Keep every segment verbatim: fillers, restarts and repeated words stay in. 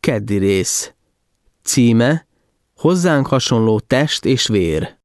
Keddi rész. Címe: Hozzánk hasonló test és vér.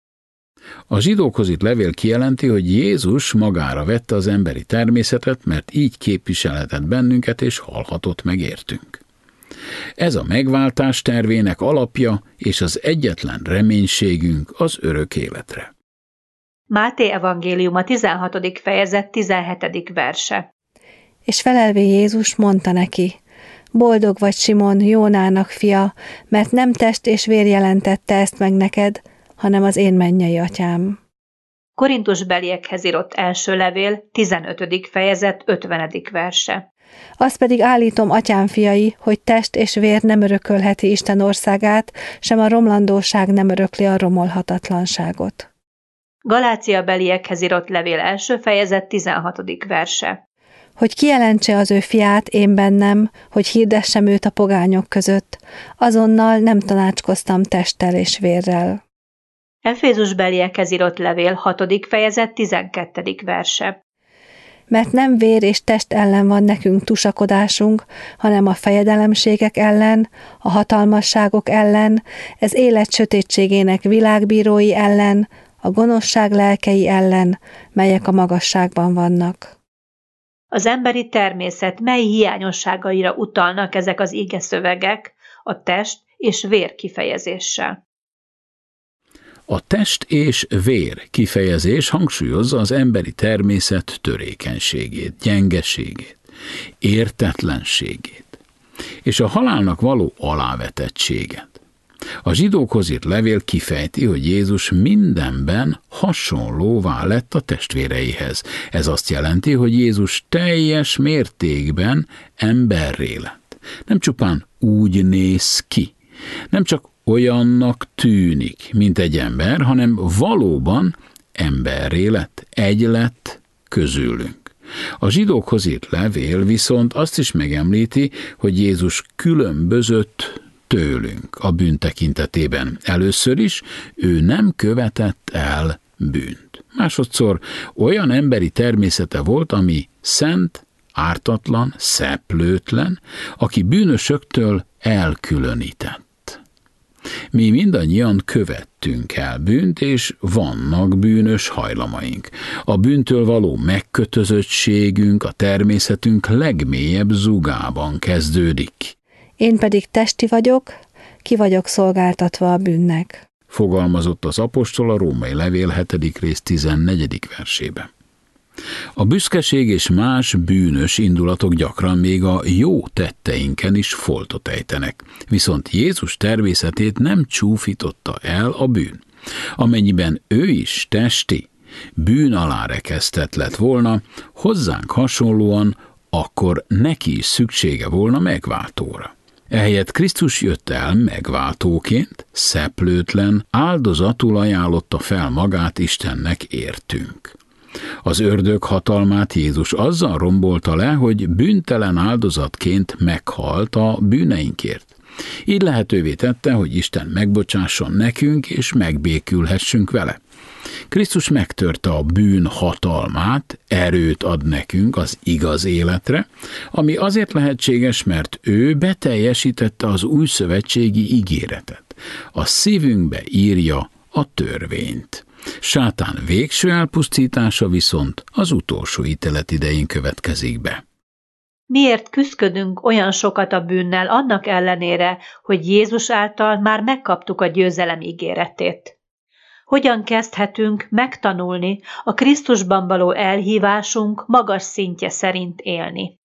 A zsidókhoz írt levél kijelenti, hogy Jézus magára vette az emberi természetet, mert így képviselhetett bennünket és halhatott meg értünk. Ez a megváltás tervének alapja és az egyetlen reménységünk az örök életre. Máté evangéliuma tizenhatodik fejezet tizenhetedik verse. És felelvé Jézus mondta neki: Boldog vagy, Simon, Jónának fia, mert nem test és vér jelentette ezt meg neked, hanem az én mennyei atyám. Korintusbeliekhez írott első levél, tizenötödik fejezet, ötvenedik verse. Azt pedig állítom, atyám fiai, hogy test és vér nem örökölheti Isten országát, sem a romlandóság nem örökli a romolhatatlanságot. Galáciabeliekhez írott levél első fejezet, tizenhatodik verse. Hogy kijelentse az ő fiát én bennem, hogy hirdessem őt a pogányok között, azonnal nem tanácskoztam testtel és vérrel. Efézusbeliekhez írott levél hatodik fejezet, tizenkettedik verse. Mert nem vér és test ellen van nekünk tusakodásunk, hanem a fejedelemségek ellen, a hatalmasságok ellen, ez élet sötétségének világbírói ellen, a gonoszság lelkei ellen, melyek a magasságban vannak. Az emberi természet mely hiányosságaira utalnak ezek az igeszövegek a test és vér kifejezéssel? A test és vér kifejezés hangsúlyozza az emberi természet törékenységét, gyengeségét, értetlenségét, és a halálnak való alávetettséget. A zsidókhoz írt levél kifejti, hogy Jézus mindenben hasonlóvá lett a testvéreihez. Ez azt jelenti, hogy Jézus teljes mértékben emberré lett. Nem csupán úgy néz ki, nem csak olyannak tűnik, mint egy ember, hanem valóban emberré lett, egy lett közülünk. A zsidókhoz írt levél viszont azt is megemlíti, hogy Jézus különbözött tőlünk a bűn tekintetében. Először is ő nem követett el bűnt. Másodszor olyan emberi természete volt, ami szent, ártatlan, szeplőtlen, aki bűnösöktől elkülönített. Mi mindannyian követtünk el bűnt, és vannak bűnös hajlamaink. A bűntől való megkötözöttségünk a természetünk legmélyebb zugában kezdődik. Én pedig testi vagyok, ki vagyok szolgáltatva a bűnnek. Fogalmazott az apostol a római levél hetedik rész tizennegyedik versében. A büszkeség és más bűnös indulatok gyakran még a jó tetteinken is foltot ejtenek, viszont Jézus természetét nem csúfította el a bűn. Amennyiben ő is testi, bűn alá rekesztett lett volna, hozzánk hasonlóan, akkor neki is szüksége volna megváltóra. Ehelyett Krisztus jött el megváltóként, szeplőtlen, áldozatul ajánlotta fel magát Istennek értünk. Az ördög hatalmát Jézus azzal rombolta le, hogy bűntelen áldozatként meghalt a bűneinkért. Így lehetővé tette, hogy Isten megbocsásson nekünk, és megbékülhessünk vele. Krisztus megtörte a bűn hatalmát, erőt ad nekünk az igaz életre, ami azért lehetséges, mert ő beteljesítette az újszövetségi ígéretet. A szívünkbe írja a törvényt. Sátán végső elpusztítása viszont az utolsó ítélet idején következik be. Miért küszködünk olyan sokat a bűnnel annak ellenére, hogy Jézus által már megkaptuk a győzelem ígéretét? Hogyan kezdhetünk megtanulni a Krisztusban való elhívásunk magas szintje szerint élni?